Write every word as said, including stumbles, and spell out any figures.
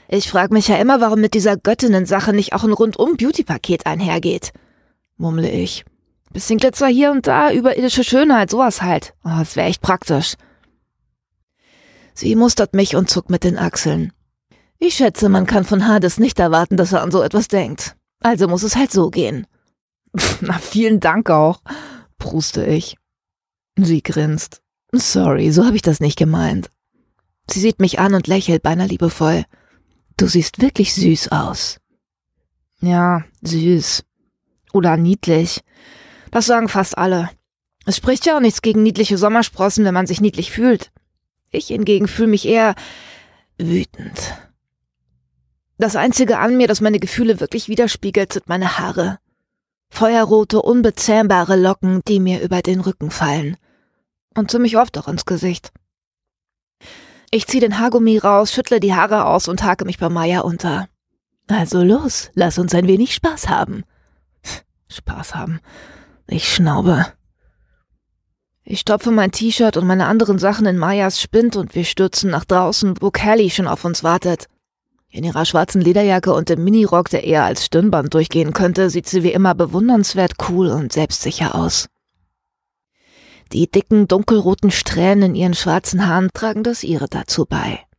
Ich frage mich ja immer, warum mit dieser Göttinnen-Sache nicht auch ein Rundum-Beauty-Paket einhergeht, murmle ich. Bisschen Glitzer hier und da, überirdische Schönheit, sowas halt. Oh, das wäre echt praktisch. Sie mustert mich und zuckt mit den Achseln. Ich schätze, man kann von Hades nicht erwarten, dass er an so etwas denkt. Also muss es halt so gehen. Na, vielen Dank auch, pruste ich. Sie grinst. Sorry, so habe ich das nicht gemeint. Sie sieht mich an und lächelt beinahe liebevoll. Du siehst wirklich süß aus. Ja, süß. Oder niedlich. Das sagen fast alle. Es spricht ja auch nichts gegen niedliche Sommersprossen, wenn man sich niedlich fühlt. Ich hingegen fühle mich eher wütend. Das Einzige an mir, das meine Gefühle wirklich widerspiegelt, sind meine Haare. Feuerrote, unbezähmbare Locken, die mir über den Rücken fallen. Und ziemlich oft auch ins Gesicht. Ich ziehe den Haargummi raus, schüttle die Haare aus und hake mich bei Maya unter. Also los, lass uns ein wenig Spaß haben. Spaß haben. Ich schnaube. Ich stopfe mein T-Shirt und meine anderen Sachen in Mayas Spind und wir stürzen nach draußen, wo Callie schon auf uns wartet. In ihrer schwarzen Lederjacke und dem Minirock, der eher als Stirnband durchgehen könnte, sieht sie wie immer bewundernswert cool und selbstsicher aus. Die dicken, dunkelroten Strähnen in ihren schwarzen Haaren tragen das ihre dazu bei.